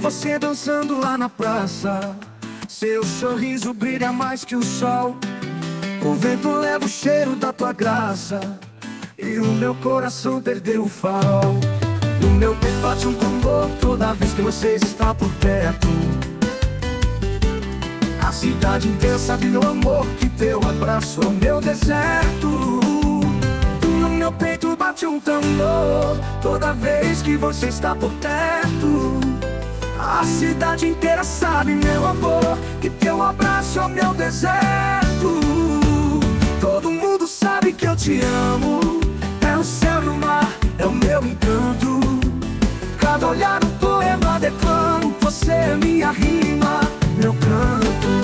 você dançando lá na praça. Seu sorriso brilha mais que o sol. O vento leva o cheiro da tua graça, e o meu coração perdeu o farol. No meu peito bate um tambor toda vez que você está por perto. A cidade inteira sabe, meu amor, que teu abraço é o meu deserto. No meu peito bate um tambor toda vez que você está por perto. A cidade inteira sabe, meu amor, que teu abraço é o meu deserto. Todo mundo sabe que eu te amo. É o céu e o mar, é o meu encanto. Cada olhar um poema declamo. Você é minha rima, meu canto.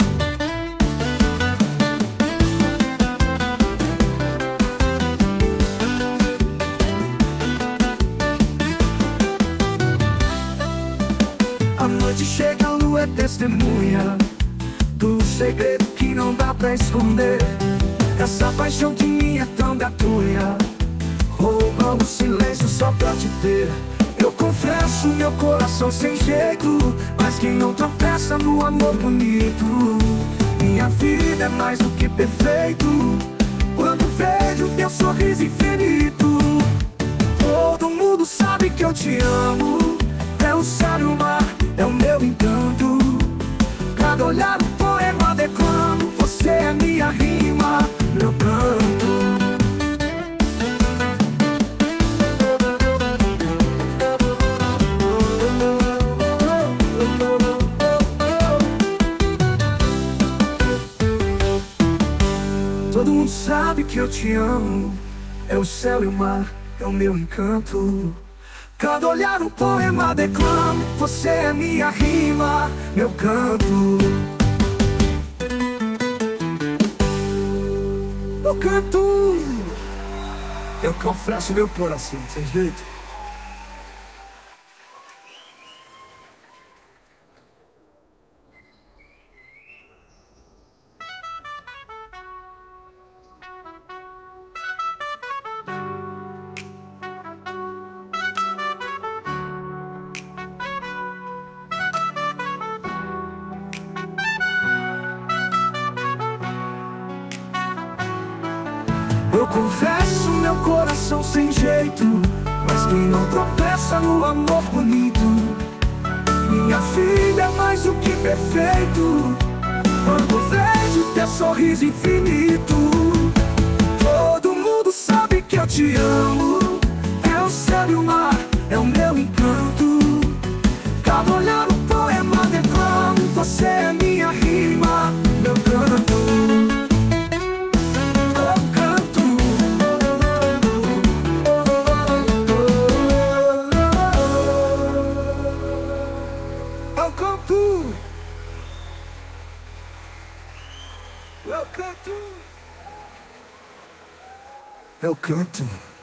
A noite chega, a lua é testemunha do segredo que não dá pra esconder. Essa paixão que minha é tão gatunha, roubando o silêncio só pra te ter. Eu confesso, meu coração sem jeito, mas quem não tropeça no amor bonito. Minha vida é mais do que perfeito quando vejo teu sorriso infinito. Todo mundo sabe que eu te amo. É o céu e o mar, é o meu encanto. Cada olhar um poema declamo. Você é minha rima, meu canto. Todo mundo sabe que eu te amo. É o céu e o mar, é o meu encanto. Cada olhar um poema declamo. Você é minha rima, meu canto. Eu canto. Eu confesso meu coração sem jeito. Eu confesso meu coração sem jeito, mas quem não tropeça no amor bonito. Minha filha é mais do que perfeito quando vejo teu sorriso infinito. Todo mundo sabe que eu te amo. É o céu e o mar, é o meu encanto. Cada olhar um poema declamo. Você é minha rima, meu canto. Eu canto.